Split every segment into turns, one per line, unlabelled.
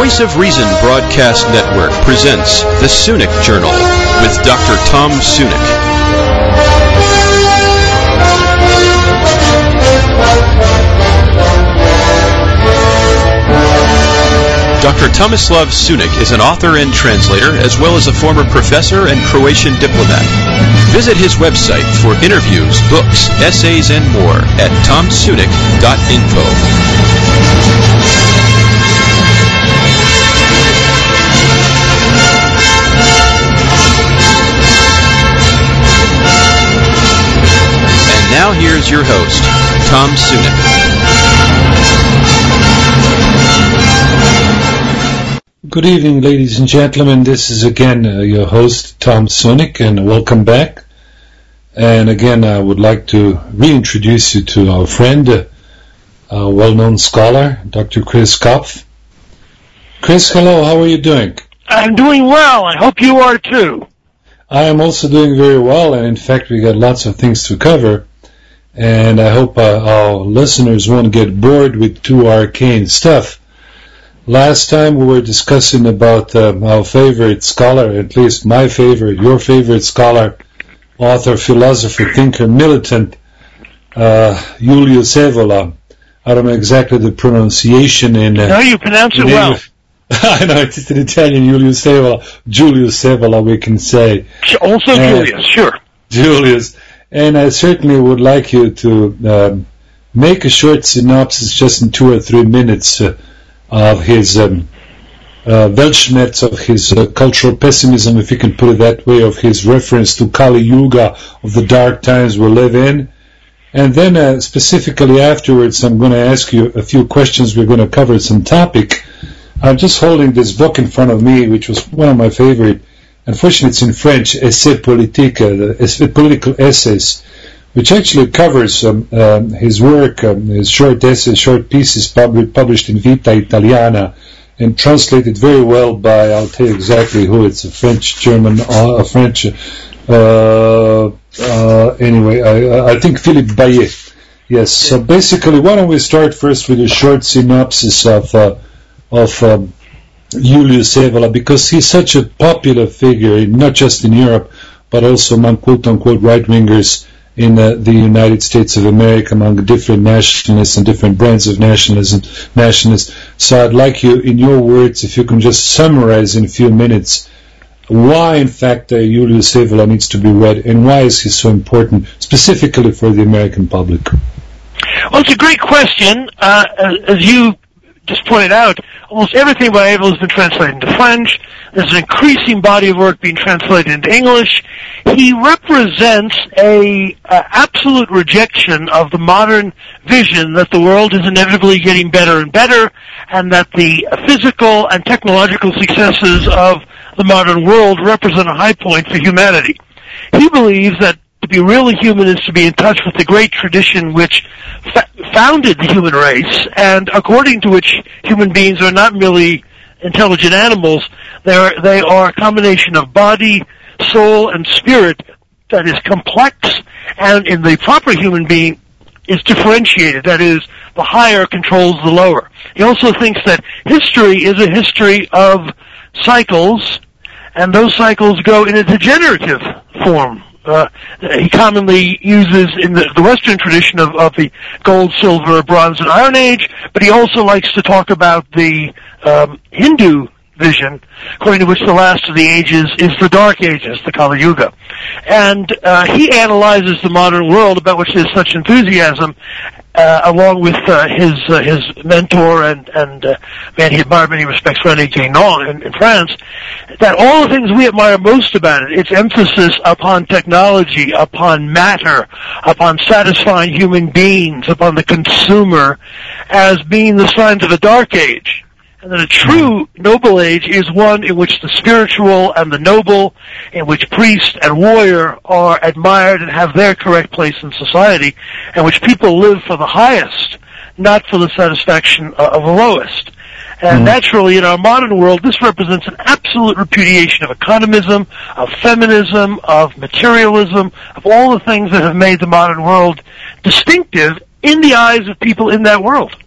Voice of Reason Broadcast Network presents the Sunik Journal with Dr. Tom Sunik. Dr. Tomislav Sunik is an author and translator, as well as a former professor and Croatian diplomat. Visit his website for interviews, books, essays, and more at tomsunik.info. And now here's your host, Tom Sunik.
Good evening, ladies and gentlemen. This is again your host, Tom Sunik, and welcome back. And again, I would like to reintroduce you to our friend, a well-known scholar, Dr. Chris Kopf. Chris, hello. How are you doing?
I'm doing well. I hope you are too.
I am also doing very well, and in fact, we got lots of things to cover. And I hope our listeners won't get bored with too arcane stuff. Last time we were discussing about our favorite scholar, at least my favorite, your favorite scholar, author, philosopher, thinker, militant, Julius Evola. I don't know exactly the pronunciation in...
no, you pronounce it well.
I know, it's an Italian, Julius Evola, we can say.
Also Julius, sure.
Julius. And I certainly would like you to make a short synopsis, just in 2 or 3 minutes, of his Weltschmerz, of his cultural pessimism, if you can put it that way, of his reference to Kali Yuga, of the dark times we live in. And then specifically afterwards, I'm going to ask you a few questions. We're going to cover some topic. I'm just holding this book in front of me, which was one of my favorite. Unfortunately, it's in French, Essais Politiques, political essays, which actually covers his work, his short essays, short pieces published in Vita Italiana and translated very well by, I'll tell you exactly who, it's a French-German, anyway, I think Philippe Bayet. Yes, so basically, why don't we start first with a short synopsis of Julius Evola, because he's such a popular figure, not just in Europe, but also among quote-unquote right-wingers in the United States of America, among different nationalists and different brands of nationalists. So I'd like you, in your words, if you can just summarize in a few minutes why, in fact, Julius Evola needs to be read, and why is he so important, specifically for the American public?
Well, it's a great question. As you just pointed out, almost everything by Evola has been translated into French. There's an increasing body of work being translated into English. He represents a absolute rejection of the modern vision that the world is inevitably getting better and better, and that the physical and technological successes of the modern world represent a high point for humanity. He believes that to be really human is to be in touch with the great tradition which founded the human race, and according to which human beings are not merely intelligent animals, they are a combination of body, soul, and spirit that is complex, and in the proper human being is differentiated, that is, the higher controls the lower. He also thinks that history is a history of cycles, and those cycles go in a degenerative form. He commonly uses in the Western tradition of the gold, silver, bronze, and iron age, but he also likes to talk about the Hindu vision, according to which the last of the ages is the Dark Ages, the Kali Yuga. And he analyzes the modern world, about which there's such enthusiasm, along with his mentor and man he admired in many respects, René Guénon in France, that all the things we admire most about it, its emphasis upon technology, upon matter, upon satisfying human beings, upon the consumer, as being the signs of a dark age. And that a true noble age is one in which the spiritual and the noble, in which priest and warrior are admired and have their correct place in society, and which people live for the highest, not for the satisfaction of the lowest. And naturally, in our modern world, this represents an absolute repudiation of economism, of feminism, of materialism, of all the things that have made the modern world distinctive in the eyes of people in that world.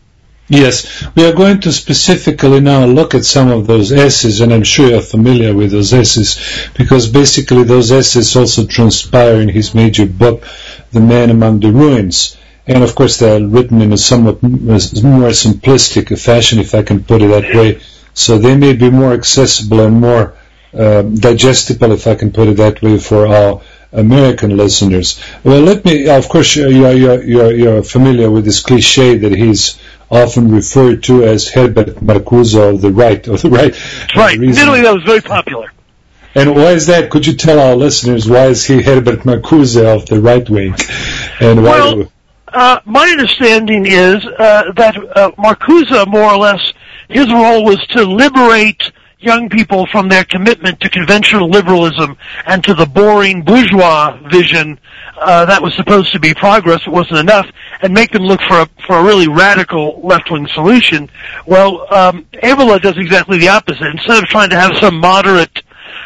Yes, we are going to specifically now look at some of those essays, and I'm sure you're familiar with those essays, because basically those essays also transpire in his major book, The Man Among the Ruins. And of course they are written in a somewhat more simplistic fashion, if I can put it that way, so they may be more accessible and more digestible, if I can put it that way, for our American listeners. Well, let me, of course, you're familiar with this cliche that he's often referred to as Herbert Marcuse of the right.
Right. In Italy, that was very popular.
And why is that? Could you tell our listeners why is he Herbert Marcuse of the right wing? And why?
Well, my understanding is that Marcuse, more or less, his role was to liberate young people from their commitment to conventional liberalism and to the boring bourgeois vision that was supposed to be progress, it wasn't enough, and make them look for a really radical left-wing solution. Well, Evola does exactly the opposite. Instead of trying to have some moderate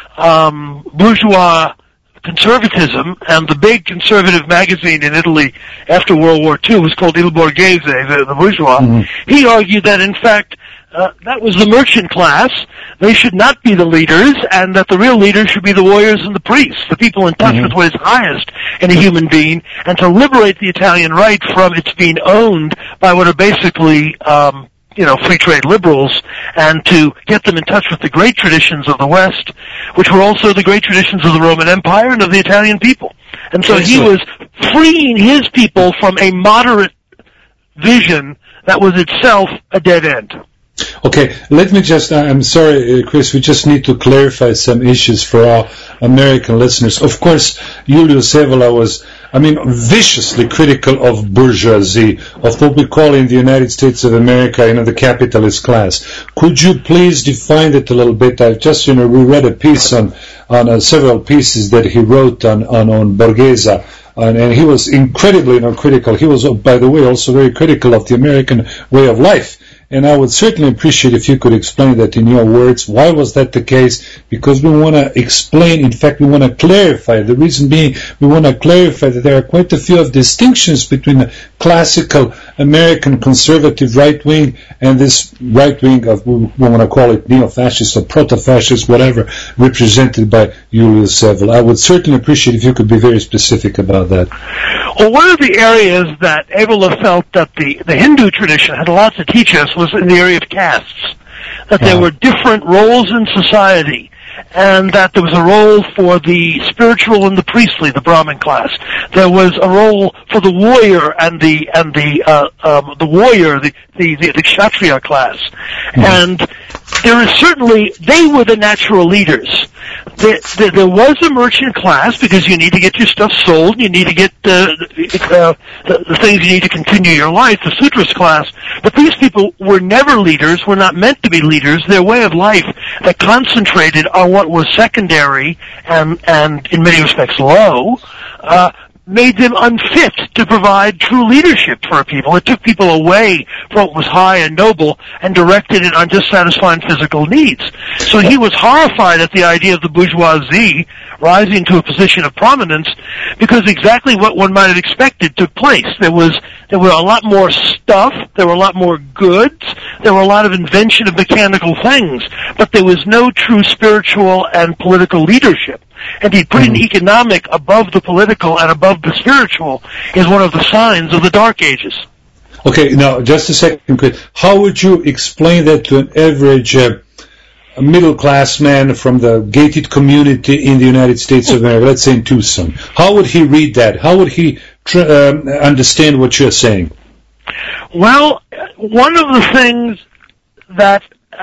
bourgeois conservatism, and the big conservative magazine in Italy after World War II was called Il Borghese, the bourgeois, he argued that, in fact, that was the merchant class. They should not be the leaders, and that the real leaders should be the warriors and the priests, the people in touch with what is highest in a human being, and to liberate the Italian right from its being owned by what are basically, free trade liberals, and to get them in touch with the great traditions of the West, which were also the great traditions of the Roman Empire and of the Italian people. And so he was freeing his people from a moderate vision that was itself a dead end.
Okay, let me just, I'm sorry, Chris, we just need to clarify some issues for our American listeners. Of course, Julius Evola was, viciously critical of bourgeoisie, of what we call in the United States of America, the capitalist class. Could you please define it a little bit? I've just, we read a piece on several pieces that he wrote on Borghese, and he was incredibly critical. He was, by the way, also very critical of the American way of life. And I would certainly appreciate if you could explain that in your words. Why was that the case? Because we want to explain, in fact, we want to clarify. The reason being, we want to clarify that there are quite a few of distinctions between the classical American conservative right wing and this right wing of, we want to call it neo-fascist or proto-fascist, whatever, represented by Julius Evola. I would certainly appreciate if you could be very specific about that.
Well, one of the areas that Evola felt that the Hindu tradition had a lot to teach us was in the area of castes, that there were different roles in society, and that there was a role for the spiritual and the priestly, the Brahmin class. There was a role for the warrior and the Kshatriya class. And there is certainly, they were the natural leaders. There was a merchant class because you need to get your stuff sold, you need to get the things you need to continue your life, the sutras class. But these people were never leaders, were not meant to be leaders. Their way of life that concentrated on what was secondary and in many respects low, made them unfit to provide true leadership for people. It took people away from what was high and noble and directed it on just satisfying physical needs. So he was horrified at the idea of the bourgeoisie rising to a position of prominence, because exactly what one might have expected took place. There were a lot more stuff, there were a lot more goods, there were a lot of invention of mechanical things, but there was no true spiritual and political leadership. Indeed, putting economic above the political and above the spiritual is one of the signs of the Dark Ages.
Okay, now, just a second, Chris. How would you explain that to an average middle-class man from the gated community in the United States of America, let's say in Tucson? How would he read that? How would he understand what you're saying?
Well, one of the things that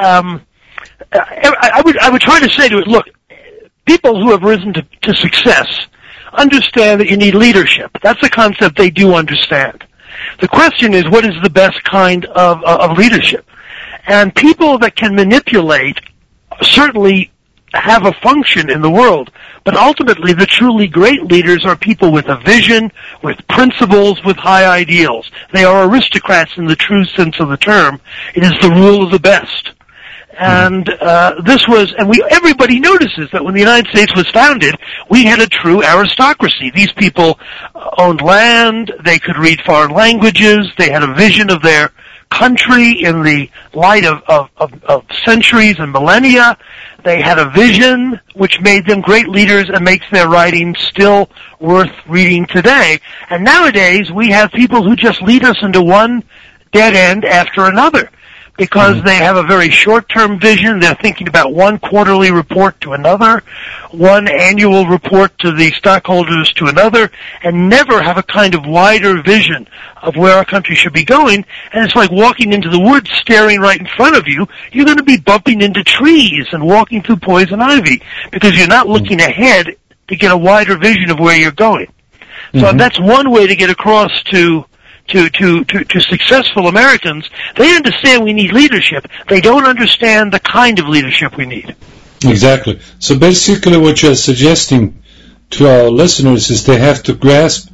I would try to say to it, look, people who have risen to success understand that you need leadership. That's a concept they do understand. The question is, what is the best kind of leadership? And people that can manipulate certainly have a function in the world, but ultimately the truly great leaders are people with a vision, with principles, with high ideals. They are aristocrats in the true sense of the term. It is the rule of the best. And everybody notices that when the United States was founded, we had a true aristocracy. These people owned land, they could read foreign languages, they had a vision of their country in the light of centuries and millennia. They had a vision which made them great leaders and makes their writings still worth reading today. And nowadays we have people who just lead us into one dead end after another because they have a very short-term vision. They're thinking about one quarterly report to another, one annual report to the stockholders to another, and never have a kind of wider vision of where our country should be going. And it's like walking into the woods staring right in front of you. You're going to be bumping into trees and walking through poison ivy because you're not looking ahead to get a wider vision of where you're going. So that's one way to get across to successful Americans. They understand we need leadership. They don't understand the kind of leadership we need.
Exactly. So basically what you're suggesting to our listeners is they have to grasp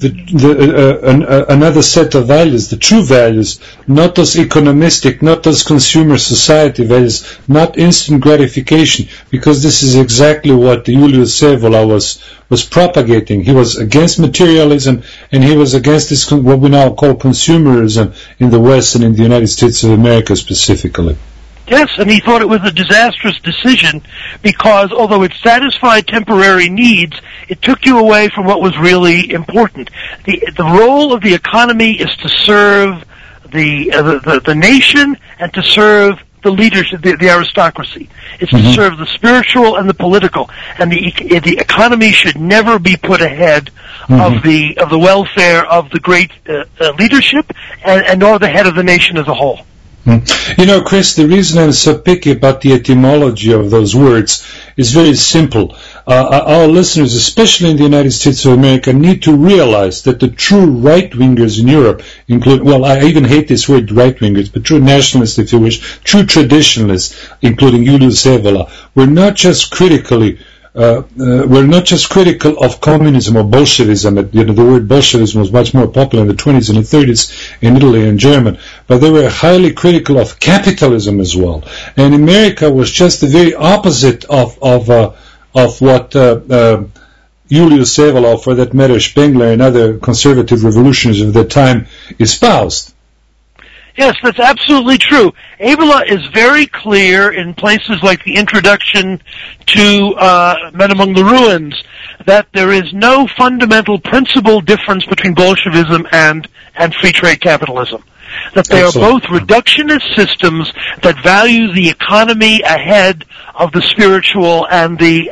another set of values, the true values, not those economistic, not those consumer society values, not instant gratification, because this is exactly what Julius Evola was propagating. He was against materialism, and he was against this, what we now call consumerism in the West and in the United States of America specifically.
Yes, and he thought it was a disastrous decision because although it satisfied temporary needs, it took you away from what was really important. The role of the economy is to serve the nation and to serve the leadership, the aristocracy. It's to serve the spiritual and the political, and the economy should never be put ahead of the welfare of the great leadership and nor the head of the nation as a whole.
You know, Chris, the reason I'm so picky about the etymology of those words is very simple. Our listeners, especially in the United States of America, need to realize that the true right-wingers in Europe include, well, I even hate this word right-wingers, but true nationalists, if you wish, true traditionalists, including Julius Evola, were not just critical of communism or Bolshevism. The word Bolshevism was much more popular in the 20s and the 30s in Italy and German, but they were highly critical of capitalism as well. And America was just the very opposite of what Julius Evola, for that matter Spengler and other conservative revolutionaries of that time espoused.
Yes, that's absolutely true. Evola is very clear in places like the introduction to Men Among the Ruins that there is no fundamental principal difference between Bolshevism and free trade capitalism. That they are both reductionist systems that value the economy ahead of the spiritual and the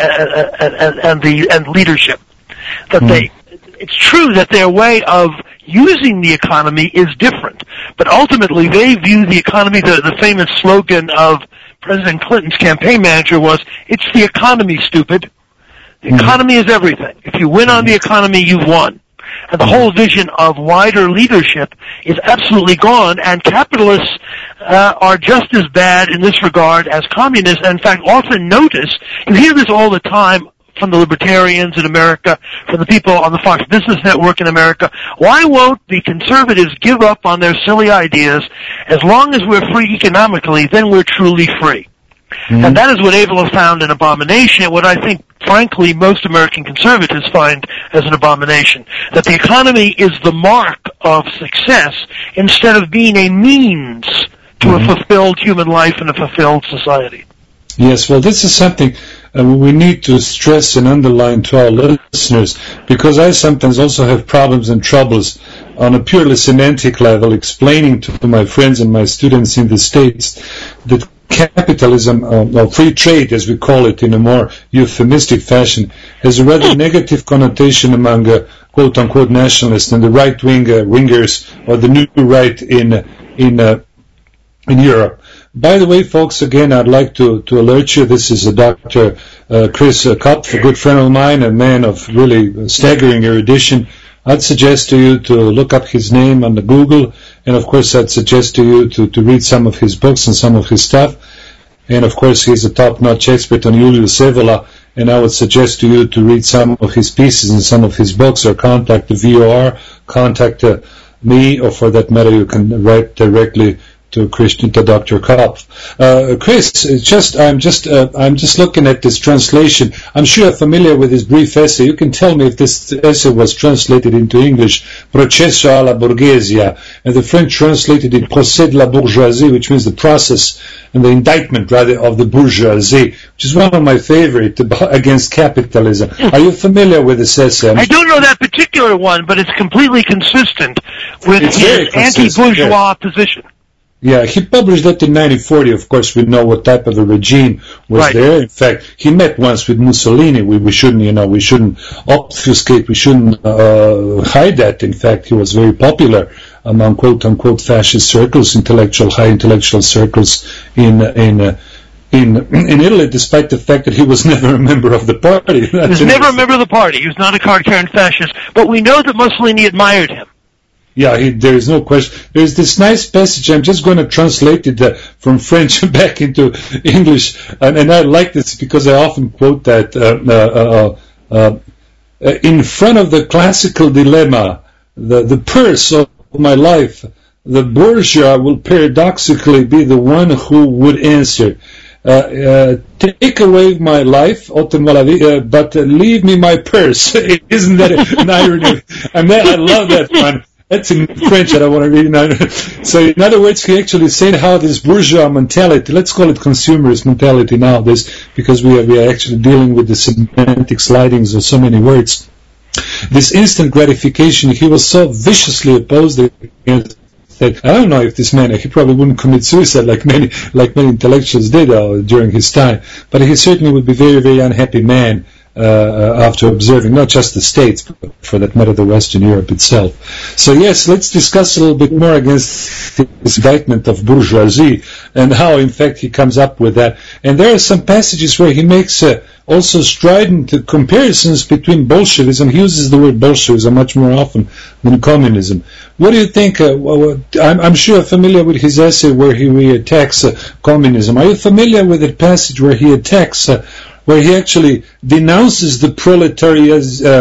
leadership. That it's true that their way of using the economy is different, but ultimately they view the economy, the famous slogan of President Clinton's campaign manager was, "It's the economy, stupid." The economy is everything. If you win on the economy, you've won. And the whole vision of wider leadership is absolutely gone, and capitalists are just as bad in this regard as communists. And in fact, often notice, you hear this all the time from the libertarians in America, from the people on the Fox Business Network in America. Why won't the conservatives give up on their silly ideas? As long as we're free economically, then we're truly free. And that is what Evola found an abomination, and what I think, frankly, most American conservatives find as an abomination. That the economy is the mark of success instead of being a means to a fulfilled human life and a fulfilled society.
Yes, well, this is something we need to stress and underline to our listeners, because I sometimes also have problems and troubles on a purely semantic level explaining to my friends and my students in the States that capitalism, or free trade as we call it in a more euphemistic fashion, has a rather negative connotation among quote-unquote nationalists and the right-wingers or the new right in Europe. By the way, folks, again, I'd like to alert you, this is Dr. Chris Kopf, a good friend of mine, a man of really staggering erudition. I'd suggest to you to look up his name on the Google, and of course I'd suggest to you to read some of his books and some of his stuff. And of course he's a top-notch expert on Julius Evola, and I would suggest to you to read some of his pieces and some of his books, or contact the VOR, contact me, or for that matter you can write directly to Dr. Kopf. Chris, I'm just looking at this translation. I'm sure you're familiar with his brief essay. You can tell me if this essay was translated into English, Processo alla Borghesia, and the French translated it Procès de la Bourgeoisie, which means the process and the indictment, rather, of the bourgeoisie, which is one of my favorite against capitalism. Are you familiar with this essay?
I don't know that particular one, but it's completely consistent with his anti-bourgeois position.
Yeah, he published that in 1940. Of course, we know what type of a regime was there. In fact, he met once with Mussolini. We shouldn't obfuscate. We shouldn't hide that. In fact, he was very popular among quote-unquote fascist circles, high intellectual circles in Italy, despite the fact that he was never a member of the party.
He was never a member of the party. He was not a card-carrying fascist. But we know that Mussolini admired him.
Yeah, there is no question. There's this nice passage. I'm just going to translate it from French back into English, and I like this because I often quote that. In front of the classical dilemma, the purse of my life, the bourgeois will paradoxically be the one who would answer. Take away my life, but leave me my purse. Isn't that an irony? I love that one. That's in French, I don't want to read it. So in other words, he actually said how this bourgeois mentality, let's call it consumerist mentality nowadays, because we are actually dealing with the semantic slidings of so many words. This instant gratification, he was so viciously opposed against that. I don't know if this man, he probably wouldn't commit suicide like many intellectuals did during his time, but he certainly would be a very, very unhappy man after observing not just the States, but for that matter the Western Europe itself. So yes, let's discuss a little bit more against this indictment of bourgeoisie and how in fact he comes up with that. And there are some passages where he makes also strident comparisons between Bolshevism. He uses the word Bolshevism much more often than communism. What do you think? I'm sure you're familiar with his essay where he attacks communism. Are you familiar with the passage where he attacks where he actually denounces the proletariat,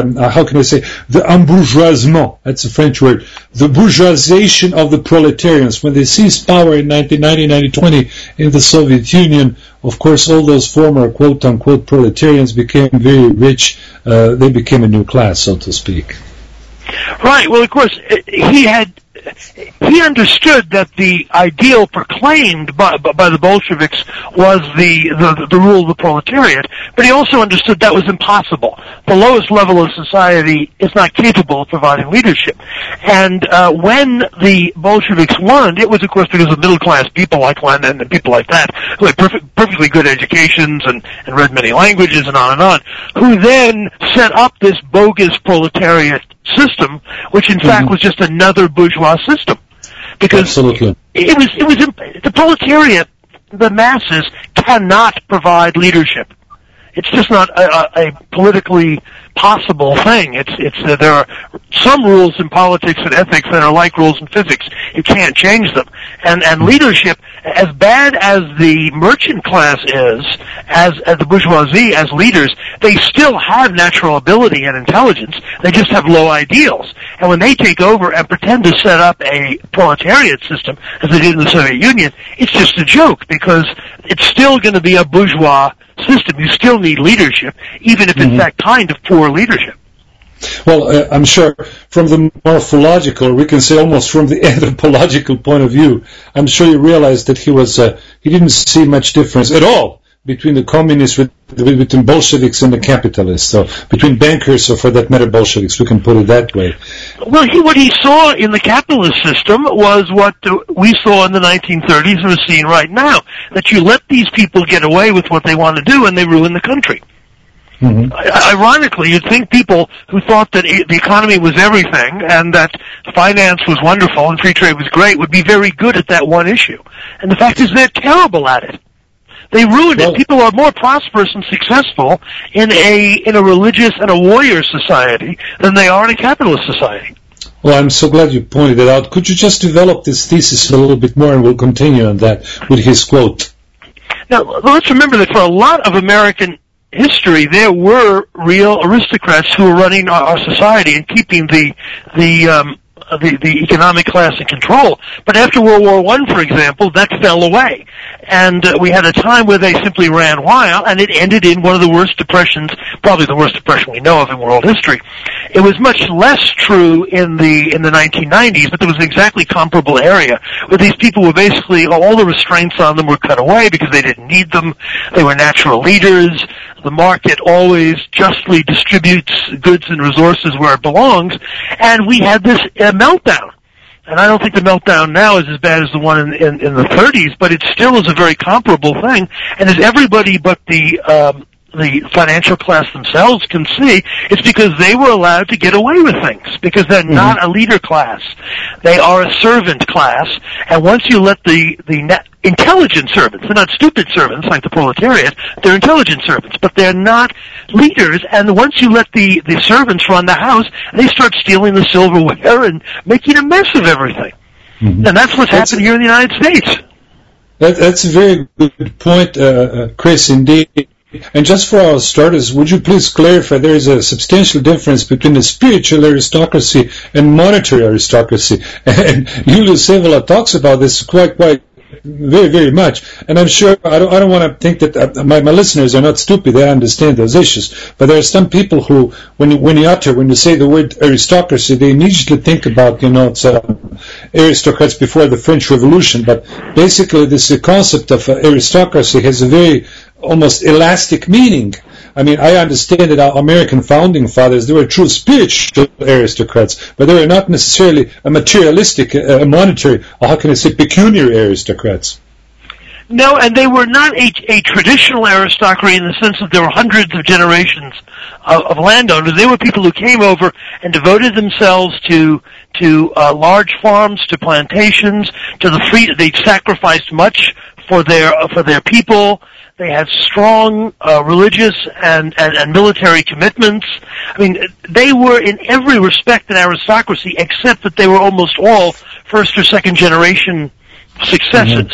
the embourgeoisement, that's a French word, the bourgeoisization of the proletarians. When they seized power in 1920 in the Soviet Union, of course, all those former quote-unquote proletarians became very rich. They became a new class, so to speak.
Right. Well, of course, he understood that the ideal proclaimed by the Bolsheviks was the rule of the proletariat, but he also understood that was impossible. The lowest level of society is not capable of providing leadership. And when the Bolsheviks won, it was, of course, because of middle-class people like Lenin and people like that, who had perfectly good educations and read many languages and on, who then set up this bogus proletariat system, which in fact was just another bourgeois system, because
Absolutely.
it was the proletariat, the masses cannot provide leadership. It's just not a politically possible thing. There are some rules in politics and ethics that are like rules in physics. You can't change them. And leadership, as bad as the merchant class is, as the bourgeoisie, as leaders, they still have natural ability and intelligence. They just have low ideals. And when they take over and pretend to set up a proletariat system, as they did in the Soviet Union, it's just a joke, because it's still going to be a bourgeois system. You still need leadership, even if it's that kind of poor leadership.
Well, I'm sure from the morphological, we can say almost from the anthropological point of view, I'm sure you realize that he didn't see much difference at all between the communists, between Bolsheviks and the capitalists, so between bankers, or for that matter Bolsheviks, we can put it that way.
Well, what he saw in the capitalist system was what we saw in the 1930s and we're seeing right now, that you let these people get away with what they want to do and they ruin the country. Ironically, you'd think people who thought that the economy was everything and that finance was wonderful and free trade was great would be very good at that one issue. And the fact is they're terrible at it. They ruined it. People are more prosperous and successful in a religious and a warrior society than they are in a capitalist society.
Well, I'm so glad you pointed it out. Could you just develop this thesis a little bit more, and we'll continue on that with his quote.
Now, let's remember that for a lot of American history, there were real aristocrats who were running our society and keeping the the economic class in control. But after World War I, for example, that fell away. And we had a time where they simply ran wild, and it ended in one of the worst depressions, probably the worst depression we know of in world history. It was much less true in the 1990s, but there was an exactly comparable area where these people were basically, all the restraints on them were cut away because they didn't need them. They were natural leaders. The market always justly distributes goods and resources where it belongs, and we had this meltdown. And I don't think the meltdown now is as bad as the one in the 30s, but it still is a very comparable thing. And as everybody but the financial class themselves can see, it's because they were allowed to get away with things, because they're not a leader class. They are a servant class, and once you let the intelligent servants, they're not stupid servants like the proletariat, they're intelligent servants, but they're not leaders, and once you let the servants run the house, they start stealing the silverware and making a mess of everything. And that's what's happened here in the United States.
That's a very good point, Chris, indeed. And just for our starters, would you please clarify there is a substantial difference between the spiritual aristocracy and monetary aristocracy? And Julius Evola talks about this quite very, very much. And I'm sure, I don't want to think that my listeners are not stupid, they understand those issues. But there are some people who, when you say the word aristocracy, they immediately think about, it's aristocrats before the French Revolution. But basically this concept of aristocracy has a very almost elastic meaning. I mean, I understand that our American founding fathers, they were true spiritual aristocrats, but they were not necessarily a materialistic, monetary, or how can I say, pecuniary aristocrats.
No, and they were not a traditional aristocracy in the sense that there were hundreds of generations of landowners. They were people who came over and devoted themselves to large farms, to plantations, to the free. They sacrificed much for their people. They had strong religious and military commitments. I mean, they were in every respect an aristocracy, except that they were almost all first or second generation successes.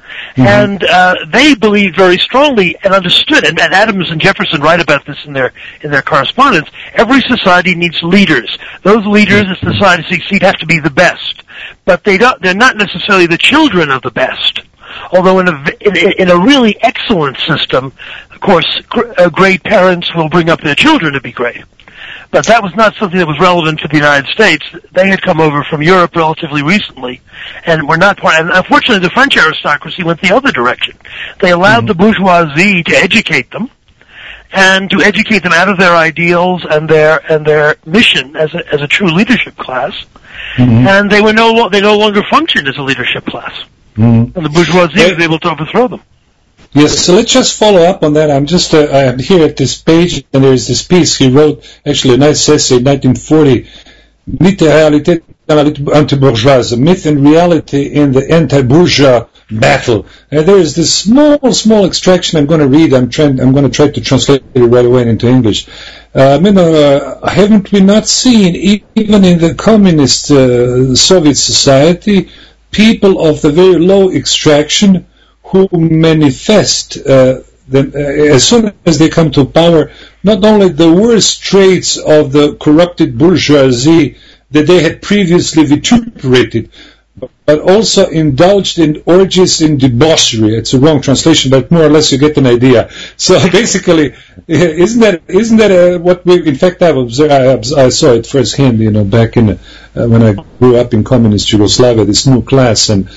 And they believed very strongly and understood, and Adams and Jefferson write about this in their correspondence. Every society needs leaders. Those leaders, as the society succeed, have to be the best, but they're not necessarily the children of the best. Although in a really excellent system, of course, great parents will bring up their children to be great. But that was not something that was relevant for the United States. They had come over from Europe relatively recently, and were not part. And unfortunately, the French aristocracy went the other direction. They allowed the bourgeoisie to educate them, and to educate them out of their ideals and their mission as a true leadership class. And they no longer functioned as a leadership class. And the bourgeoisie was able to overthrow them.
Yes, so let's just follow up on that. I'm just I'm here at this page, and there's this piece he wrote, actually a nice essay in 1940, Mythe et réalité dans la lutte anti-bourgeoise, myth and reality in the anti-bourgeois battle. And there is this small extraction I'm going to read. I'm going to try to translate it right away into English. Haven't we not seen, even in the communist Soviet society, people of the very low extraction who manifest as soon as they come to power, not only the worst traits of the corrupted bourgeoisie that they had previously vituperated, but also indulged in orgies in debauchery. It's a wrong translation, but more or less you get an idea. So basically, isn't that what we, in fact, I've observed, I saw it firsthand, back in, when I grew up in communist Yugoslavia, this new class and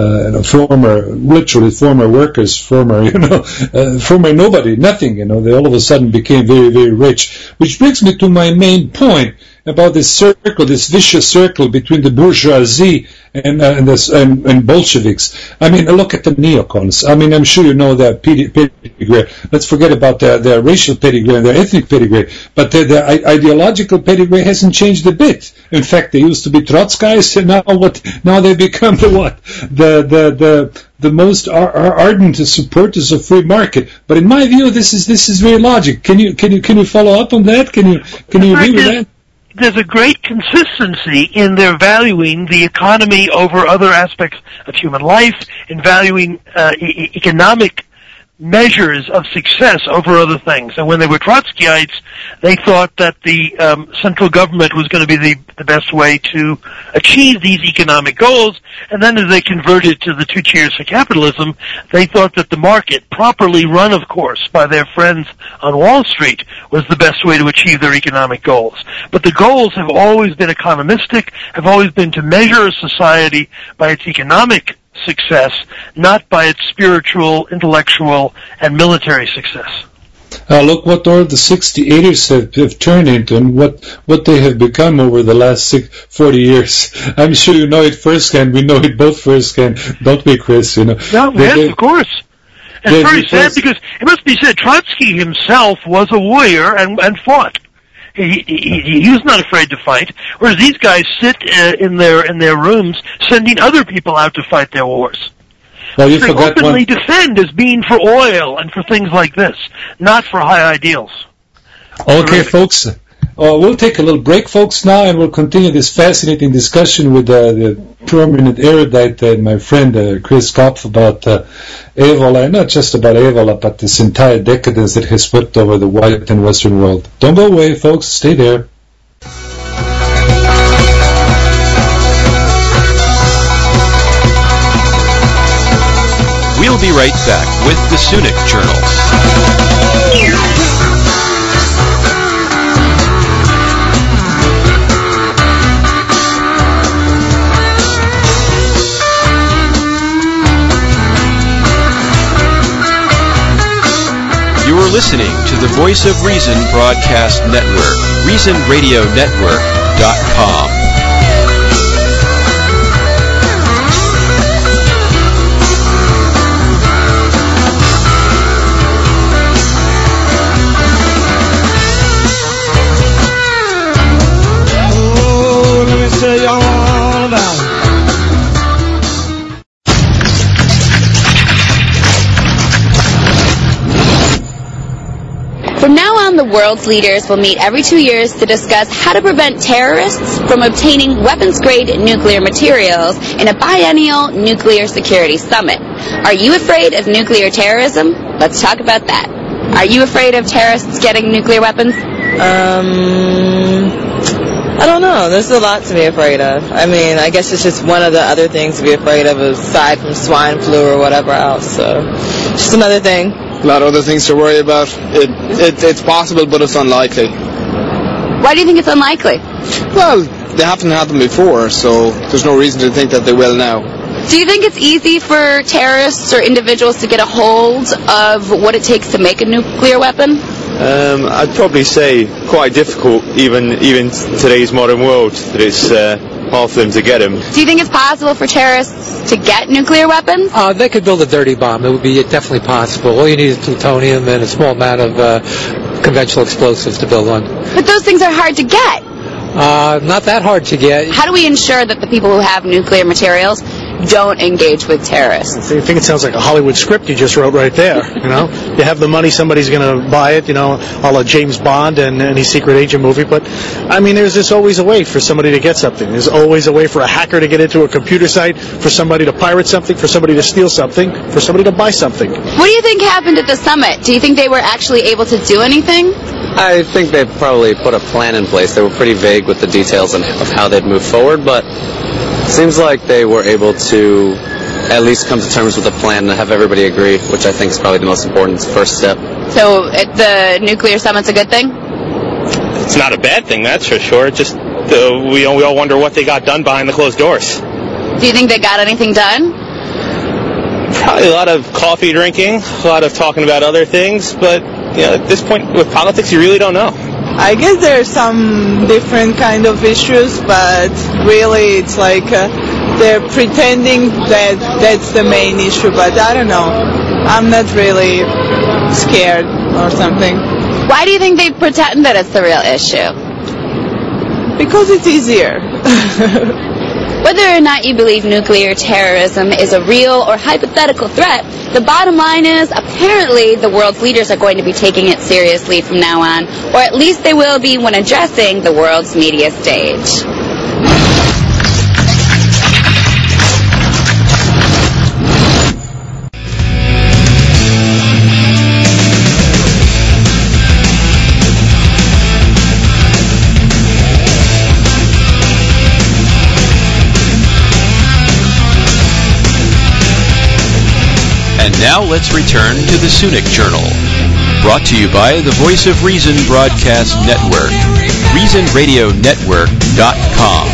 former workers, former nobody, nothing, they all of a sudden became very, very rich. Which brings me to my main point about this circle, this vicious circle between the bourgeoisie and Bolsheviks. I mean, look at the neocons. I mean, I'm sure you know their pedigree. Let's forget about their racial pedigree and their ethnic pedigree. But their ideological pedigree hasn't changed a bit. In fact, they used to be Trotskyists, and now they become the most ardent supporters of free market. But in my view, this is very logical. Can you follow up on that? Can you agree with that?
There's a great consistency in their valuing the economy over other aspects of human life, in valuing economic measures of success over other things. And when they were Trotskyites, they thought that the central government was going to be the best way to achieve these economic goals. And then as they converted to the 2 cheers for capitalism, they thought that the market, properly run, of course, by their friends on Wall Street, was the best way to achieve their economic goals. But the goals have always been economistic, have always been to measure a society by its economic success, not by its spiritual, intellectual, and military success.
Look what all the 60-80s have turned into and what they have become over the last 40 years. I'm sure you know it firsthand. We know it both firsthand, don't we, Chris? You know.
Yes, of course. And it's very sad because it must be said Trotsky himself was a warrior and fought. He was not afraid to fight, whereas these guys sit in their rooms sending other people out to fight their wars.
Well, you
they
forgot
openly
one.
defend as being for oil and for things like this, not for high ideals.
Okay, folks. We'll take a little break, folks, now, and we'll continue this fascinating discussion with the prominent erudite and my friend Chris Kopf about Evola, and not just about Evola, but this entire decadence that has swept over the white and Western world. Don't go away, folks. Stay there.
We'll be right back with the Sunik Journal. You are listening to the Voice of Reason Broadcast Network, ReasonRadioNetwork.com.
Say y'all all about it.
From now on, the world's leaders will meet every 2 years to discuss how to prevent terrorists from obtaining weapons-grade nuclear materials in a biennial nuclear security summit. Are you afraid of nuclear terrorism? Let's talk about that. Are you afraid of terrorists getting nuclear weapons?
I don't know. There's a lot to be afraid of. I mean, I guess it's just one of the other things to be afraid of aside from swine flu or whatever else. So, just another thing.
A lot of other things to worry about. It's possible, but it's unlikely.
Why do you think it's unlikely?
Well, they haven't had them before, so there's no reason to think that they will now.
Do you think it's easy for terrorists or individuals to get a hold of what it takes to make a nuclear weapon?
I'd probably say quite difficult, even today's modern world, that it's hard for them to get them.
Do you think it's possible for terrorists to get nuclear weapons?
They could build a dirty bomb. It would be definitely possible. All you need is plutonium and a small amount of conventional explosives to build one.
But those things are hard to get.
Not that hard to get.
How do we ensure that the people who have nuclear materials don't engage with terrorists?
I think it sounds like a Hollywood script you just wrote right there. You know, you have the money, somebody's going to buy it. You know, a la James Bond and any secret agent movie. But I mean, there's always a way for somebody to get something. There's always a way for a hacker to get into a computer site, for somebody to pirate something, for somebody to steal something, for somebody to buy something.
What do you think happened at the summit? Do you think they were actually able to do anything?
I think they probably put a plan in place. They were pretty vague with the details of how they'd move forward, but it seems like they were able to at least come to terms with a plan and have everybody agree, which I think is probably the most important first step.
So the nuclear summit's a good thing?
It's not a bad thing, that's for sure. Just we all wonder what they got done behind the closed doors.
Do you think they got anything done?
Probably a lot of coffee drinking, a lot of talking about other things, but at this point with politics, you really don't know.
I guess there's some different kind of issues, but really it's like they're pretending that that's the main issue, but I don't know. I'm not really scared or something.
Why do you think they pretend that it's the real issue?
Because it's easier.
Whether or not you believe nuclear terrorism is a real or hypothetical threat, the bottom line is apparently the world's leaders are going to be taking it seriously from now on, or at least they will be when addressing the world's media stage.
Now let's return to the Sunik Journal. Brought to you by the Voice of Reason Broadcast Network, ReasonRadioNetwork.com.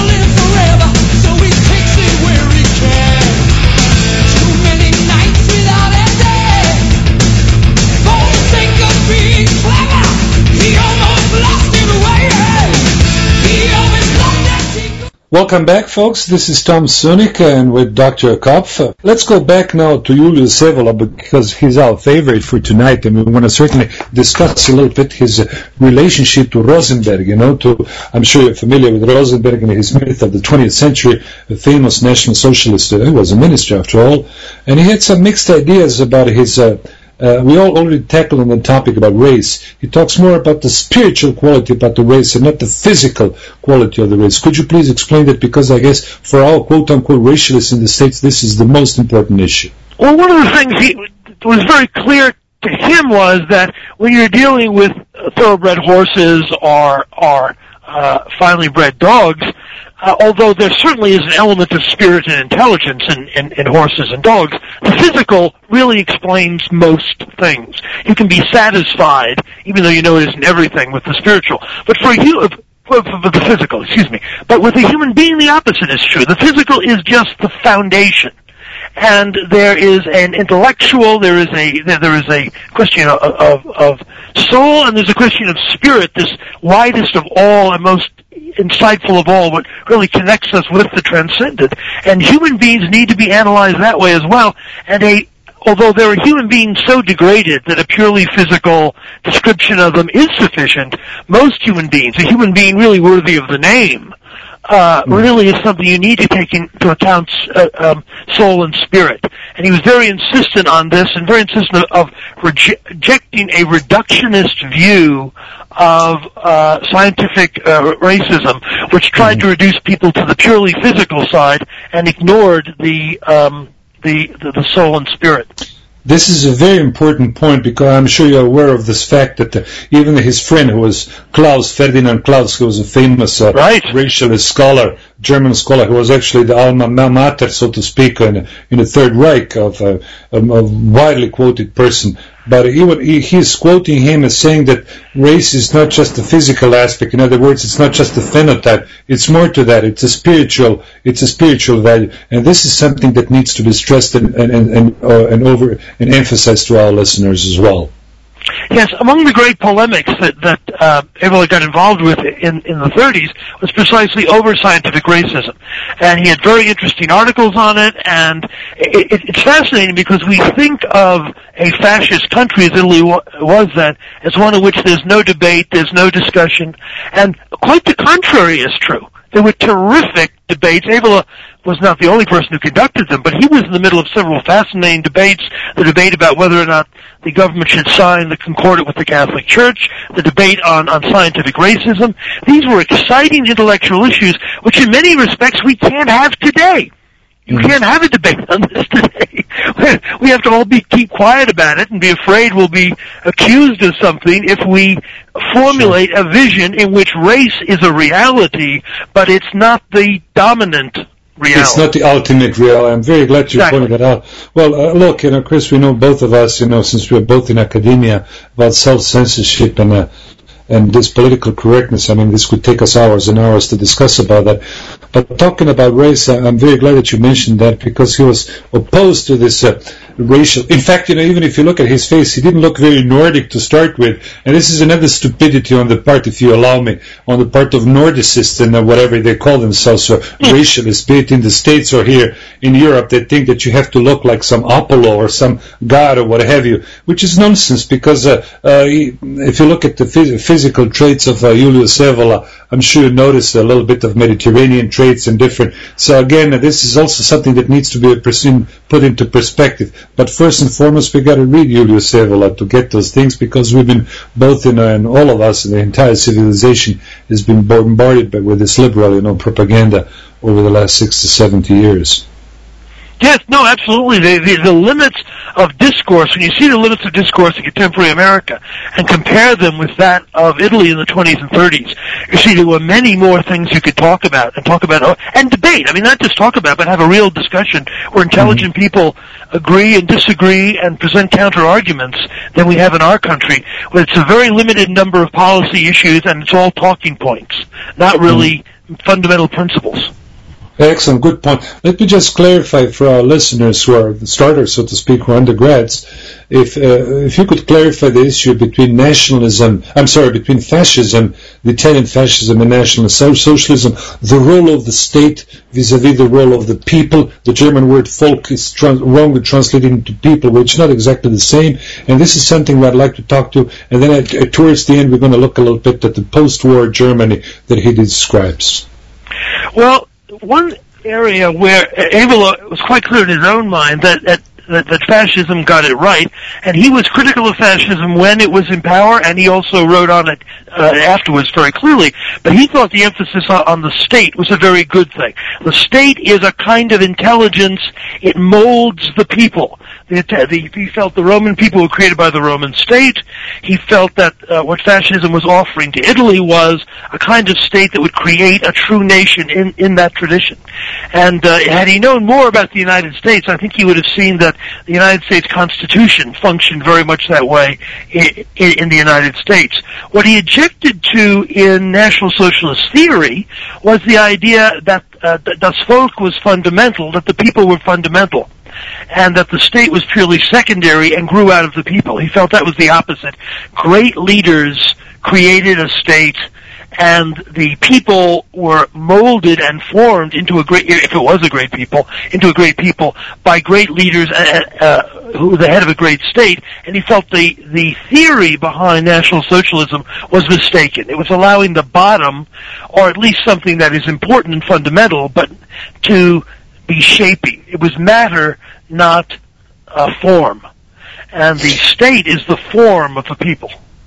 Welcome back, folks. This is Tom Sunik and with Dr. Kopf. Let's go back now to Julius Evola because he's our favorite for tonight, and we want to certainly discuss a little bit his relationship to Rosenberg. I'm sure you're familiar with Rosenberg and his myth of the 20th century, a famous National Socialist. He was a minister after all, and he had some mixed ideas about his. We all already tackled on the topic about race. He talks more about the spiritual quality about the race and not the physical quality of the race. Could you please explain that? Because I guess for our quote-unquote racialists in the States, this is the most important issue.
Well, one of the things that was very clear to him was that when you're dealing with thoroughbred horses or finely bred dogs, although there certainly is an element of spirit and intelligence in horses and dogs, the physical really explains most things. You can be satisfied, even though you know it isn't everything, with the spiritual. But for the physical, But with a human being, the opposite is true. The physical is just the foundation. And there is an intellectual, there is a question of soul, and there's a question of spirit, this widest of all and most insightful of all, what really connects us with the transcendent. And human beings need to be analyzed that way as well. And although there are human beings so degraded that a purely physical description of them is sufficient, most human beings, a human being really worthy of the name, really is something you need to take into account, soul and spirit. And he was very insistent on this, and very insistent of rejecting a reductionist view of scientific racism, which tried to reduce people to the purely physical side and ignored the soul and spirit.
This is a very important point because I'm sure you're aware of this fact that even his friend, who was Ferdinand Klaus, who was a famous racialist scholar, German scholar, who was actually the alma mater, so to speak, in the Third Reich of a widely quoted person. But he's quoting him as saying that race is not just the physical aspect. In other words, it's not just the phenotype. It's more to that. It's a spiritual value, and this is something that needs to be stressed and emphasized to our listeners as well.
Yes, among the great polemics that Evola got involved with in the 30s was precisely over scientific racism. And he had very interesting articles on it, and it's fascinating because we think of a fascist country, as Italy was then, as one in which there's no debate, there's no discussion, and quite the contrary is true. There were terrific debates. Evola was not the only person who conducted them, but he was in the middle of several fascinating debates. The debate about whether or not the government should sign the Concordat with the Catholic Church, the debate on scientific racism. These were exciting intellectual issues, which in many respects we can't have today. You can't have a debate on this today. We have to all keep quiet about it and be afraid we'll be accused of something if we formulate a vision in which race is a reality, but it's not the dominant reality.
It's not the ultimate reality. I'm very glad you pointed that out. Well, look, Chris, we know both of us, since we're both in academia, about self-censorship and this political correctness. I mean, this could take us hours and hours to discuss about that. But talking about race, I'm very glad that you mentioned that because he was opposed to this racial. In fact, even if you look at his face, he didn't look very Nordic to start with. And this is another stupidity on the part, if you allow me, on the part of Nordicists and whatever they call themselves, or racialists, be it in the States or here in Europe. They think that you have to look like some Apollo or some god or what have you, which is nonsense because if you look at the physical traits of Julius Evola, I'm sure you notice a little bit of Mediterranean traits and different. So again, this is also something that needs to be put into perspective. But first and foremost, we got to read Julius Evola to get those things because we've been both and all of us, the entire civilization has been bombarded with this liberal, propaganda over the last 60 to 70 years.
Yes, no, absolutely. The limits of discourse, when you see the limits of discourse in contemporary America and compare them with that of Italy in the 20s and 30s, you see there were many more things you could talk about and debate. I mean, not just talk about, but have a real discussion where intelligent people agree and disagree and present counter-arguments than we have in our country, where it's a very limited number of policy issues and it's all talking points, not really fundamental principles.
Excellent, good point. Let me just clarify for our listeners who are the starters, so to speak, who are undergrads, if you could clarify the issue between between fascism, the Italian fascism and National Socialism, the role of the state vis-à-vis the role of the people. The German word Volk is wrongly translated into people, which is not exactly the same, and this is something I'd like to talk to, and then towards the end we're going to look a little bit at the post-war Germany that he describes.
Well, one area where Abel was quite clear in his own mind that fascism got it right, and he was critical of fascism when it was in power, and he also wrote on it afterwards very clearly, but he thought the emphasis on the state was a very good thing. The state is a kind of intelligence. It molds the people. He felt the Roman people were created by the Roman state. He felt that what fascism was offering to Italy was a kind of state that would create a true nation in that tradition. And had he known more about the United States, I think he would have seen that the United States Constitution functioned very much that way in the United States. What he objected to in National Socialist theory was the idea that das Volk was fundamental, that the people were fundamental, and that the state was purely secondary and grew out of the people. He felt that was the opposite. Great leaders created a state, and the people were molded and formed into a great, if it was a great people, into a great people by great leaders who were the head of a great state, and he felt the theory behind National Socialism was mistaken. It was allowing the bottom, or at least something that is important and fundamental, but to be shaping. It was matter, not form. And the state is the form of the people.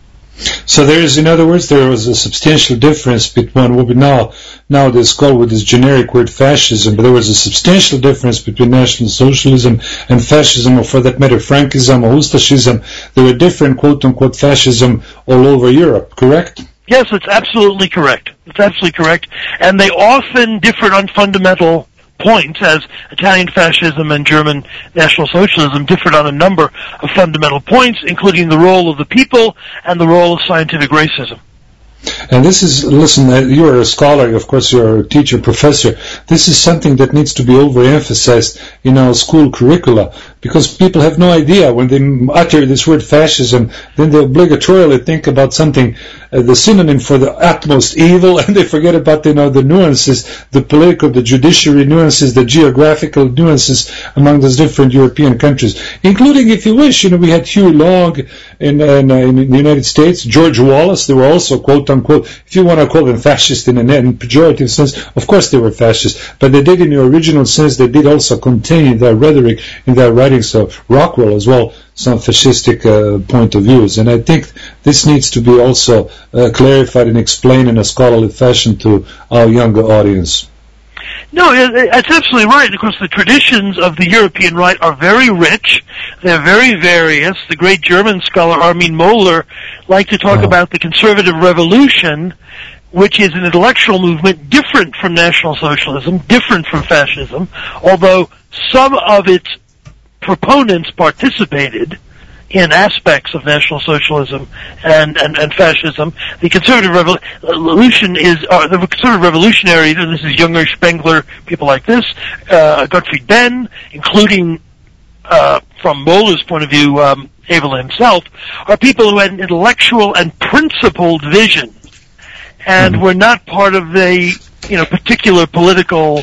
So in other words, there was a substantial difference between what we nowadays call with this generic word fascism, but there was a substantial difference between National Socialism and fascism, or for that matter, Frankism or Ustashism. There were different quote-unquote fascism all over Europe, correct?
Yes, it's absolutely correct. It's absolutely correct. And they often differed on fundamental points, as Italian fascism and German National Socialism differed on a number of fundamental points, including the role of the people and the role of scientific racism.
And this is, listen, you're a scholar, of course you're a teacher, professor. This is something that needs to be overemphasized in our school curricula, because people have no idea when they utter this word fascism, then they obligatorily think about something, the synonym for the utmost evil, and they forget about, the nuances, the political, the judiciary nuances, the geographical nuances among those different European countries, including, if you wish, we had Huey Long in the United States, George Wallace. They were also, quote unquote, if you want to call them fascist in a pejorative sense, of course they were fascist, but they did in the original sense, they did also contain in their rhetoric, in their writing, so Rockwell as well, some fascistic point of views. And I think this needs to be also clarified and explained in a scholarly fashion to our younger audience.
No, that's absolutely right. Of course, the traditions of the European right are very rich. They're very various. The great German scholar Armin Mohler liked to talk about the conservative revolution, which is an intellectual movement different from National Socialism, different from fascism, although some of its proponents participated in aspects of National Socialism and fascism. The conservative revolution is the conservative revolutionaries, and this is Younger, Spengler, people like this, Gottfried Benn, including from Mohler's point of view, Abel himself, are people who had an intellectual and principled vision, and were not part of a particular political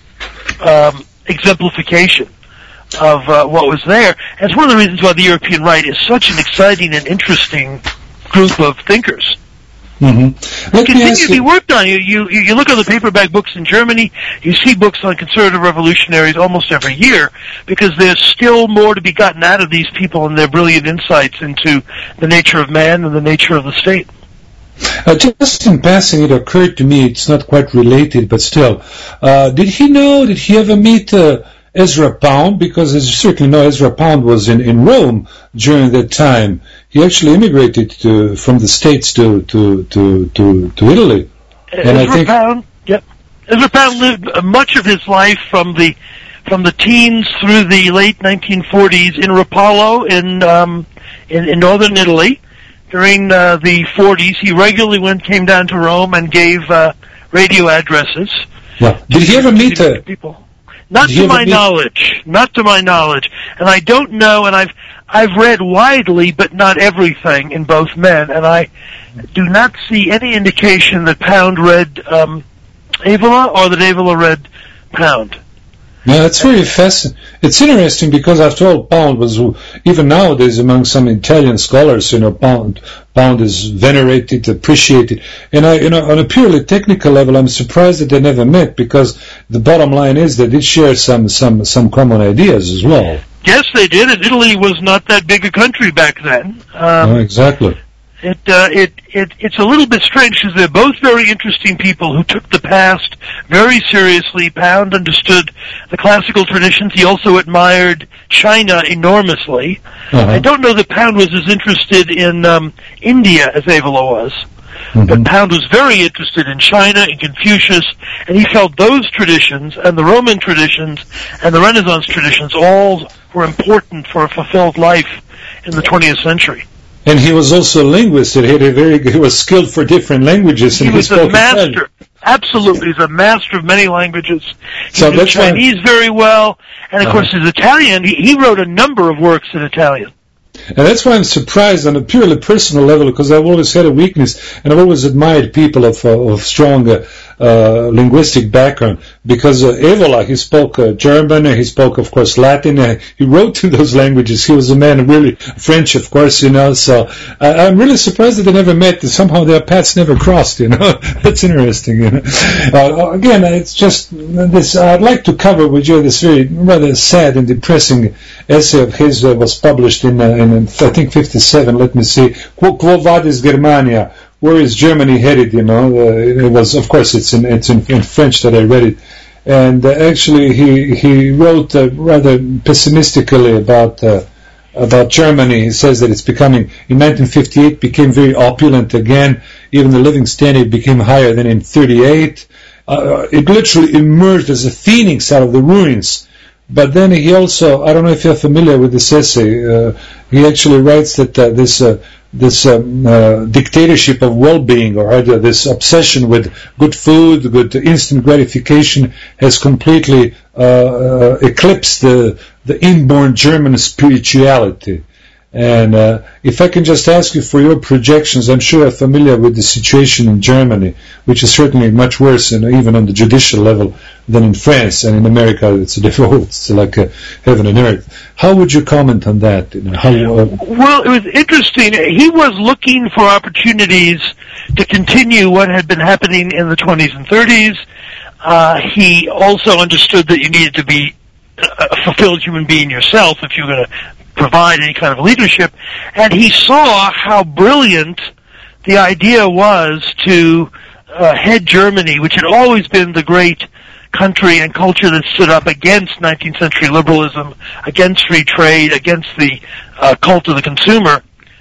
exemplification of what was there. And it's one of the reasons why the European right is such an exciting and interesting group of thinkers.
Mm-hmm.
They continue to be worked on. You look at the paperback books in Germany, you see books on conservative revolutionaries almost every year, because there's still more to be gotten out of these people and their brilliant insights into the nature of man and the nature of the state.
Just in passing, it occurred to me, it's not quite related, but still, did he ever meet Ezra Pound, because as you certainly know, Ezra Pound was in Rome during that time. He actually immigrated from the States to Italy. And
Ezra Pound, yep. Ezra Pound lived much of his life from the teens through the late 1940s in Rapallo in northern Italy. During the 40s, he regularly came down to Rome and gave radio addresses.
Yeah. Did he ever meet
people? Not to my knowledge. And I don't know, and I've read widely, but not everything in both men, and I do not see any indication that Pound read Evola or that Evola read Pound.
Yeah, that's very fascinating. It's interesting because, after all, Pound was, even nowadays among some Italian scholars, Pound is venerated, appreciated. And on a purely technical level, I'm surprised that they never met, because the bottom line is they did share some common ideas as well.
Yes, they did, and Italy was not that big a country back then.
Exactly.
It's a little bit strange because they're both very interesting people who took the past very seriously. Pound understood the classical traditions. He also admired China enormously. I don't know that Pound was as interested in India as Evola was. But Pound was very interested in China and Confucius, and he felt those traditions and the Roman traditions and the Renaissance traditions all were important for a fulfilled life in the 20th century.
And he was also a linguist. He was skilled for different languages.
He was a master. Absolutely, he's a master of many languages. He knew Chinese very well, and of course his Italian. He wrote a number of works in Italian.
And that's why I'm surprised on a purely personal level, because I've always had a weakness, and I've always admired people of strong linguistic background, because Evola, he spoke German, he spoke, of course, Latin, he wrote in those languages. He was a man really, French, of course, so I'm really surprised that they never met. Somehow their paths never crossed, That's interesting, again, it's just this, I'd like to cover with you this very rather sad and depressing essay of his that was published in I think 57, let me see, Quo vadis Germania? Where is Germany headed? It was, of course, it's in French that I read it, and actually he wrote rather pessimistically about Germany. He says that it's becoming, in 1958, became very opulent again. Even the living standard became higher than in 38. It literally emerged as a phoenix out of the ruins. But then he also, I don't know if you're familiar with this essay, he actually writes that this dictatorship of well-being, or rather this obsession with good food, good instant gratification, has completely eclipsed the inborn German spirituality. And if I can just ask you for your projections, I'm sure you're familiar with the situation in Germany, which is certainly much worse, even on the judicial level, than in France. And in America, it's like heaven and earth. How would you comment on that?
Well, it was interesting. He was looking for opportunities to continue what had been happening in the 20s and 30s. He also understood that you needed to be a fulfilled human being yourself if you're going to provide any kind of leadership, and he saw how brilliant the idea was to head Germany, which had always been the great country and culture that stood up against 19th century liberalism, against free trade, against the cult of the consumer,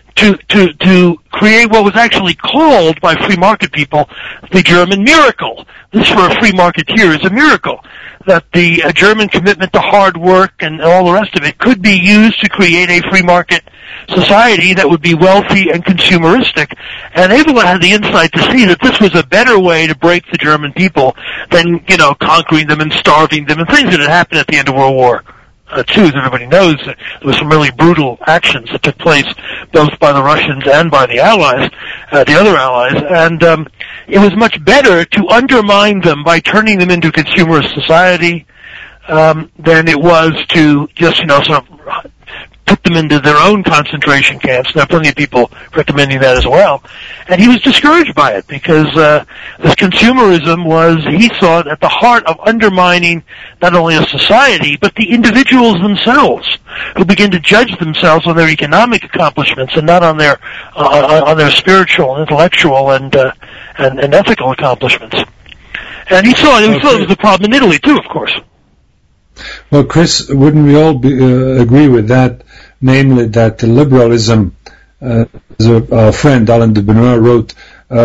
to create what was actually called by free market people the German miracle. This, for a free marketeer, is a miracle. That the German commitment to hard work and all the rest of it could be used to create a free market society that would be wealthy and consumeristic. And Evola had the insight to see that this was a better way to break the German people than, conquering them and starving them and things that had happened at the end of World War II, as everybody knows. There was some really brutal actions that took place both by the Russians and by the Allies, the other Allies, and it was much better to undermine them by turning them into a consumerist society than it was to just, sort of put them into their own concentration camps. There are plenty of people recommending that as well. And he was discouraged by it because this consumerism was, he saw it, at the heart of undermining not only a society, but the individuals themselves, who begin to judge themselves on their economic accomplishments and not on their spiritual, intellectual, and ethical accomplishments. And he saw it was a problem in Italy too, of course.
Well, Chris, wouldn't we all agree with that, namely that liberalism, as our friend Alain de Benoit wrote,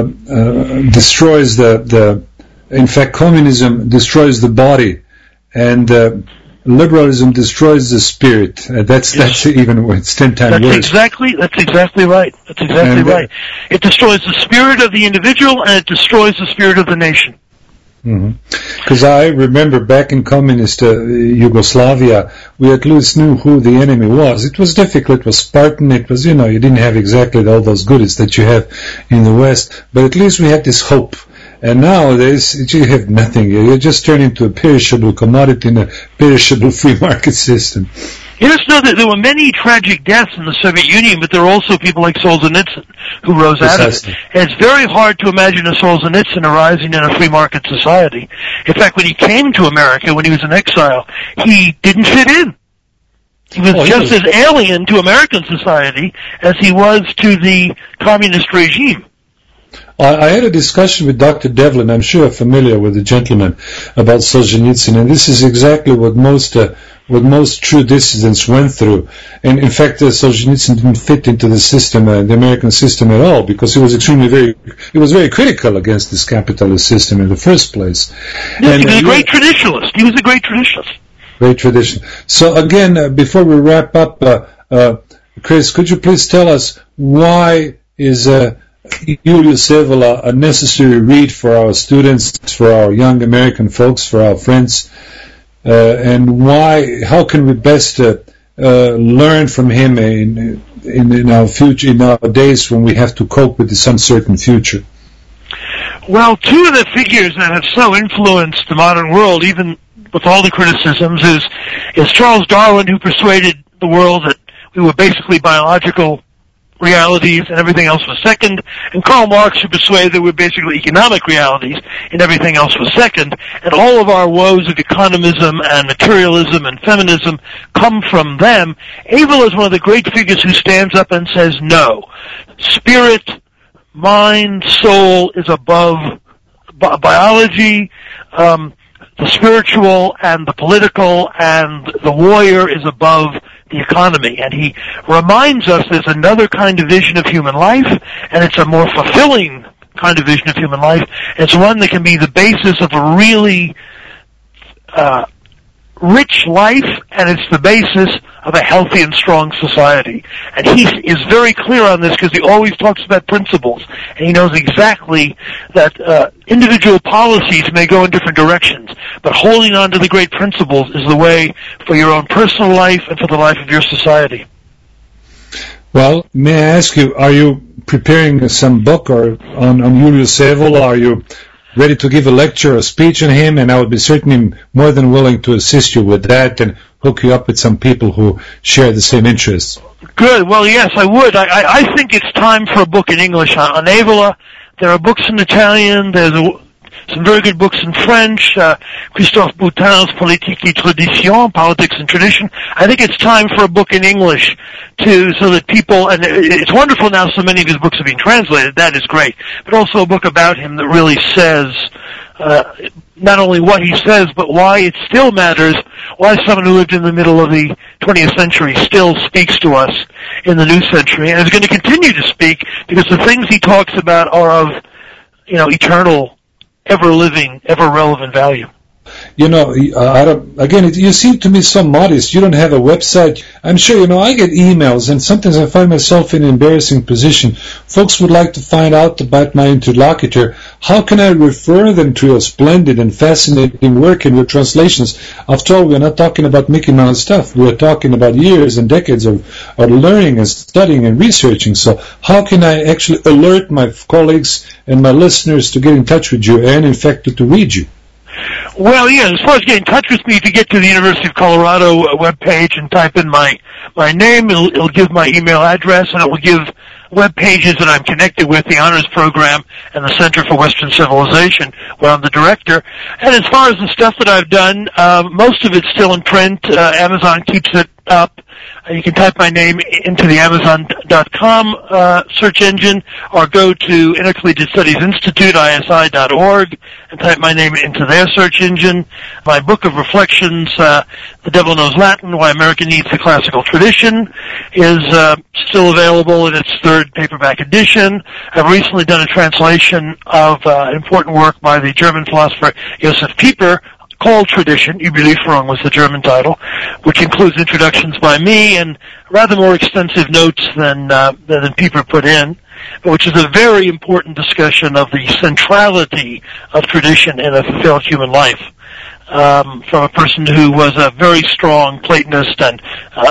destroys in fact, communism destroys the body, and liberalism destroys the spirit. That's even when it's 10 times worse.
That's exactly right. That's exactly right. It destroys the spirit of the individual, and it destroys the spirit of the nation.
Because I remember back in communist Yugoslavia, we at least knew who the enemy was. It was difficult, it was Spartan, it was, you didn't have exactly all those goodies that you have in the West, but at least we had this hope. And nowadays, you have nothing. You just turn into a perishable commodity in a perishable free market system.
You just know that there were many tragic deaths in the Soviet Union, but there were also people like Solzhenitsyn who rose out of it. And it's very hard to imagine a Solzhenitsyn arising in a free market society. In fact, when he came to America, when he was in exile, he didn't fit in. He was just as alien to American society as he was to the communist regime.
I had a discussion with Dr. Devlin, I'm sure you're familiar with the gentleman, about Solzhenitsyn, and this is exactly what most true dissidents went through. And in fact, Solzhenitsyn didn't fit into the system, the American system at all, because he was very critical against this capitalist system in the first place.
Yes, he was a great traditionalist.
Great tradition. So again, before we wrap up, Chris, could you please tell us why is Julius Evola a necessary read for our students, for our young American folks, for our friends, and how can we best learn from him in our future, in our days when we have to cope with this uncertain future?
Well, two of the figures that have so influenced the modern world, even with all the criticisms, is Charles Darwin, who persuaded the world that we were basically biological realities and everything else was second, and Karl Marx, who persuaded that we're basically economic realities and everything else was second, and all of our woes of economism and materialism and feminism come from them. Evola is one of the great figures who stands up and says, no, spirit, mind, soul is above biology, the spiritual and the political, and the warrior is above the economy. And he reminds us there's another kind of vision of human life, and it's a more fulfilling kind of vision of human life. It's one that can be the basis of a really rich life, and it's the basis of a healthy and strong society. And he is very clear on this because he always talks about principles, and he knows exactly that individual policies may go in different directions, but holding on to the great principles is the way for your own personal life and for the life of your society.
Well, may I ask you, are you preparing some book or on Julius Evola? Are you ready to give a lecture or speech on him? And I would be certainly more than willing to assist you with that and hook you up with some people who share the same interests.
Good. Well, yes, I would. I think it's time for a book in English on Evola. There are books in Italian. There's some very good books in French. Christophe Boutin's Politique et Tradition, Politics and Tradition. I think it's time for a book in English so that people, and it's wonderful now so many of his books are being translated. That is great. But also a book about him that really says not only what he says, but why it still matters, why someone who lived in the middle of the 20th century still speaks to us in the new century, and is going to continue to speak, because the things he talks about are of, eternal, ever-living, ever-relevant value.
Again, you seem to me so modest. You don't have a website. I'm sure, I get emails, and sometimes I find myself in an embarrassing position. Folks would like to find out about my interlocutor. How can I refer them to your splendid and fascinating work and your translations? After all, we're not talking about Mickey Mouse stuff. We're talking about years and decades of learning and studying and researching. So how can I actually alert my colleagues and my listeners to get in touch with you and, in fact, to read you?
Well, yeah, as far as getting in touch with me, if you get to the University of Colorado webpage and type in my name, it'll give my email address, and it will give web pages that I'm connected with, the Honors Program and the Center for Western Civilization, where I'm the director. And as far as the stuff that I've done, most of it's still in print. Amazon keeps it up. You can type my name into the Amazon.com search engine, or go to Intercollegiate Studies Institute, ISI.org, and type my name into their search engine. My book of reflections, The Devil Knows Latin, Why America Needs the Classical Tradition, is still available in its third paperback edition. I've recently done a translation of important work by the German philosopher Josef Pieper, called Tradition, Überlieferung was the German title, which includes introductions by me and rather more extensive notes than Pieper put in, but which is a very important discussion of the centrality of tradition in a fulfilled human life. From a person who was a very strong Platonist and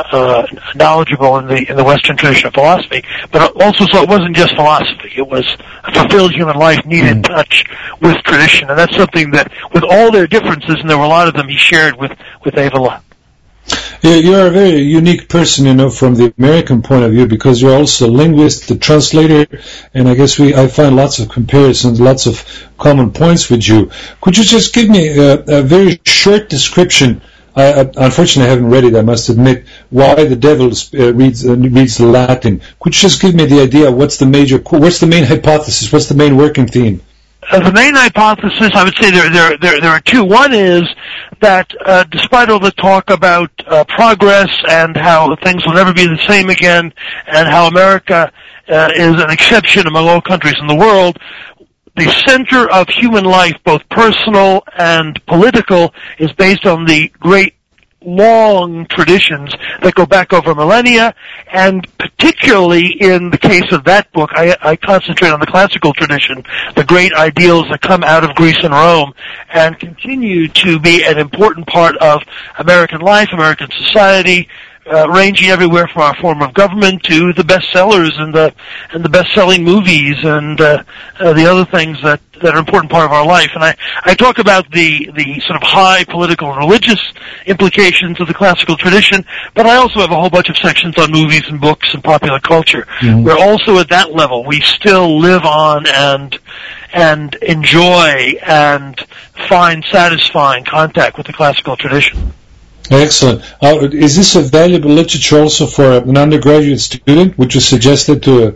knowledgeable in the Western tradition of philosophy, but also so it wasn't just philosophy. It was a fulfilled human life needed touch with tradition, and that's something that, with all their differences, and there were a lot of them, he shared with Evola.
You're a very unique person, from the American point of view, because you're also a linguist, a translator, and I guess I find lots of comparisons, lots of common points with you. Could you just give me a very short description? Unfortunately, I haven't read it, I must admit, why the devil reads Latin. Could you just give me the idea? What's the main hypothesis? What's the main working theme?
The main hypothesis, I would say there are two. One is that despite all the talk about progress and how things will never be the same again, and how America is an exception among all countries in the world, the center of human life, both personal and political, is based on the great long traditions that go back over millennia, and particularly in the case of that book, I concentrate on the classical tradition, the great ideals that come out of Greece and Rome, and continue to be an important part of American life, American society, ranging everywhere from our form of government to the bestsellers and the best-selling movies and the other things that are an important part of our life. And I talk about the sort of high political and religious implications of the classical tradition, but I also have a whole bunch of sections on movies and books and popular culture, where also at that level we still live on and enjoy and find satisfying contact with the classical tradition.
Excellent. Is this a valuable literature also for an undergraduate student? Would you suggest it to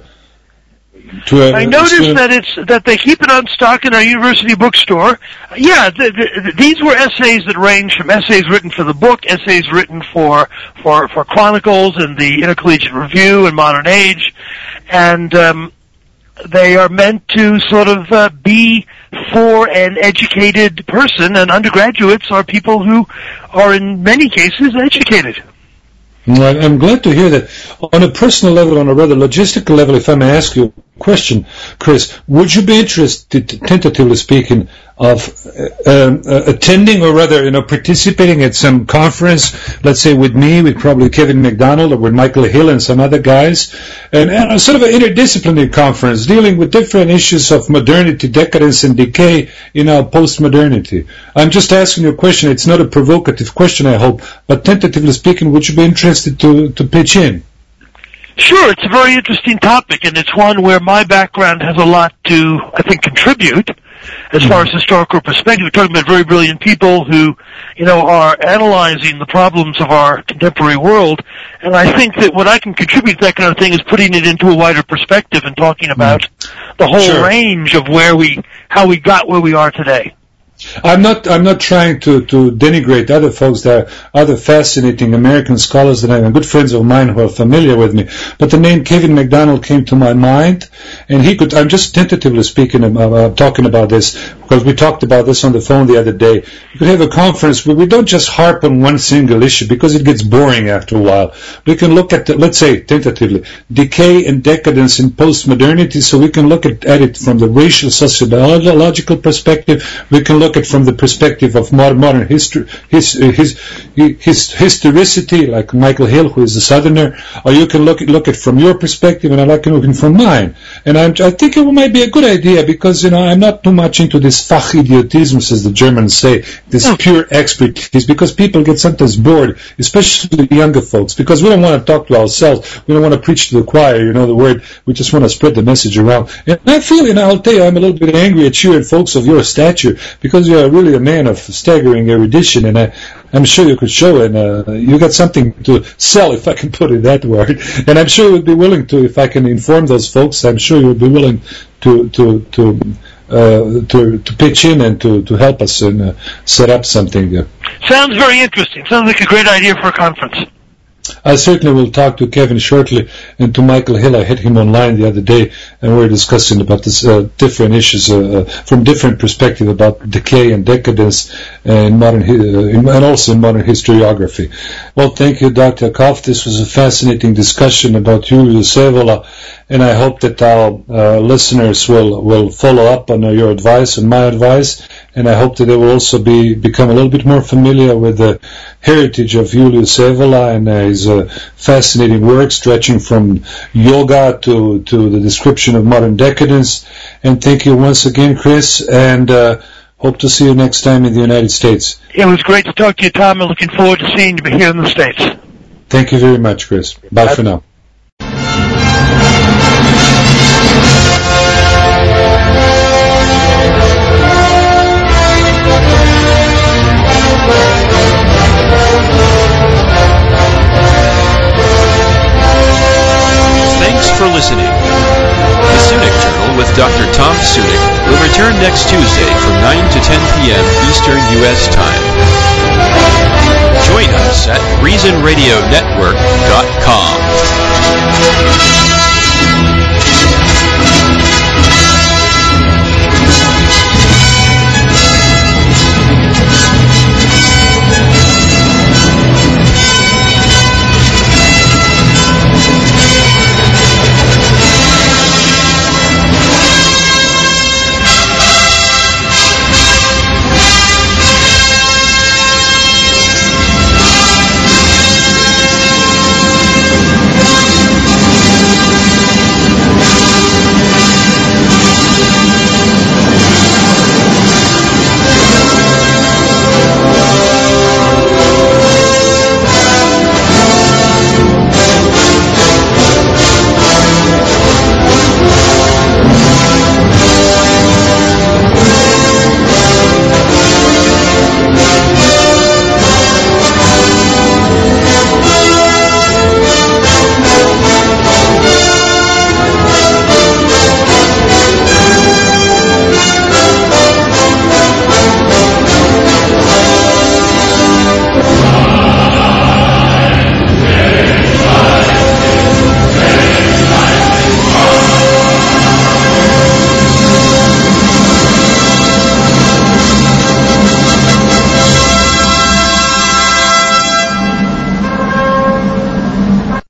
a
I noticed
student?
that they keep it on stock in our university bookstore. Yeah, these were essays that range from essays written for the book, essays written for Chronicles and the Intercollegiate Review and Modern Age, and they are meant to sort of be for an educated person, and undergraduates are people who are in many cases educated.
Well, I'm glad to hear that. On a personal level, on a rather logistical level, if I may ask you a question, Chris, would you be interested, tentatively speaking, of attending, or rather, participating at some conference, let's say with me, with probably Kevin McDonald, or with Michael Hill and some other guys, and sort of an interdisciplinary conference dealing with different issues of modernity, decadence, and decay in our post-modernity? I'm just asking you a question. It's not a provocative question, I hope, but tentatively speaking, would you be interested to pitch in?
Sure, it's a very interesting topic, and it's one where my background has a lot to, I think, contribute as far as historical perspective. We're talking about very brilliant people who, are analyzing the problems of our contemporary world, and I think that what I can contribute to that kind of thing is putting it into a wider perspective and talking about the whole range of how we got where we are today.
I'm not trying to denigrate other folks. There are other fascinating American scholars that I'm good friends of mine who are familiar with me. But the name Kevin McDonald came to my mind, and I'm just tentatively speaking talking about this, because we talked about this on the phone the other day. We could have a conference where we don't just harp on one single issue, because it gets boring after a while. We can look at, let's say, tentatively, decay and decadence in post-modernity, so we can look at it from the racial, sociological perspective. We can look at from the perspective of modern history, historicity, like Michael Hill, who is a Southerner, or you can look at from your perspective, and I like looking from mine. And I think it might be a good idea, because I'm not too much into this Fachidiotism, as the Germans say, this pure expertise, because people get sometimes bored, especially younger folks, because we don't want to talk to ourselves, we don't want to preach to the choir, the word, we just want to spread the message around. And I feel, I'll tell you, I'm a little bit angry at you and folks of your stature, because you're really a man of staggering erudition, and I'm sure you could show, and you got something to sell, if I can put it that word. And I'm sure you would be willing to, if I can inform those folks, I'm sure you would be willing to pitch in and to help us and set up something.
Sounds very interesting. Sounds like a great idea for a conference.
I certainly will talk to Kevin shortly and to Michael Hill. I had him online the other day, and we were discussing about this different issues from different perspective about decay and decadence and modern and also in modern historiography. Well, thank you, Dr. Koff. This was a fascinating discussion about Julius Evola, and I hope that our listeners will follow up on your advice and my advice, and I hope that they will also become a little bit more familiar with the heritage of Julius Evola and his fascinating work stretching from yoga to the description of modern decadence. And thank you once again, Chris, and hope to see you next time in the United States.
It was great to talk to you, Tom. I'm looking forward to seeing you here in the States.
Thank you very much, Chris. Bye for now.
For listening. The Sunik Journal with Dr. Tom Sunik will return next Tuesday from 9 to 10 p.m. Eastern U.S. Time. Join us at ReasonRadioNetwork.com.